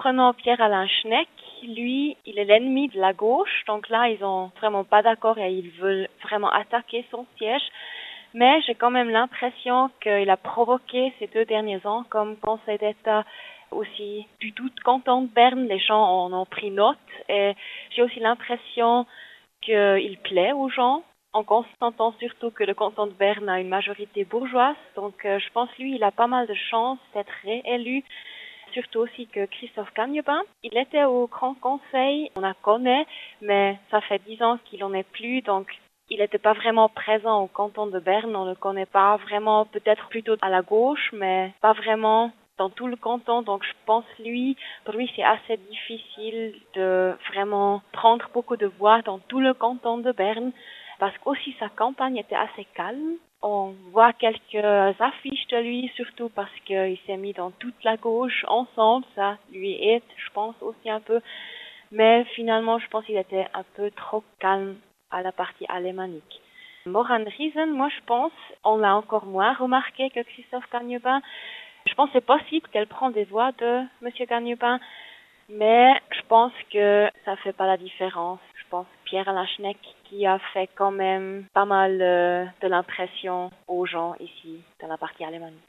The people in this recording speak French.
Prenons Pierre-Alain Schneck, lui, il est l'ennemi de la gauche, donc là, ils sont vraiment pas d'accord et ils veulent vraiment attaquer son siège. Mais j'ai quand même l'impression qu'il a provoqué ces 2 derniers ans comme Conseil d'État aussi du tout canton de Berne. Les gens en ont pris note et j'ai aussi l'impression qu'il plaît aux gens en constatant surtout que le canton de Berne a une majorité bourgeoise. Donc je pense lui, il a pas mal de chances d'être réélu. Surtout aussi que Christophe Cagnebin, il était au Grand Conseil, on la connaît, mais ça fait 10 ans qu'il en est plus, donc il n'était pas vraiment présent au canton de Berne, on ne le connaît pas vraiment, peut-être plutôt à la gauche, mais pas vraiment dans tout le canton, donc je pense pour lui c'est assez difficile de vraiment prendre beaucoup de voix dans tout le canton de Berne, parce qu'aussi sa campagne était assez calme. On voit quelques affiches de lui, surtout parce qu'il s'est mis dans toute la gauche ensemble, ça lui aide, je pense aussi un peu, mais finalement je pense qu'il était un peu trop calme à la partie alémanique. Maurane Riesen, moi je pense, on l'a encore moins remarqué que Christophe Cagnebin. Je pense que c'est possible qu'elle prend des voix de Monsieur Cagnebin, mais je pense que ça fait pas la différence. Je pense Pierre-Alain Schneck qui a fait quand même pas mal de l'impression aux gens ici dans la partie alémanique.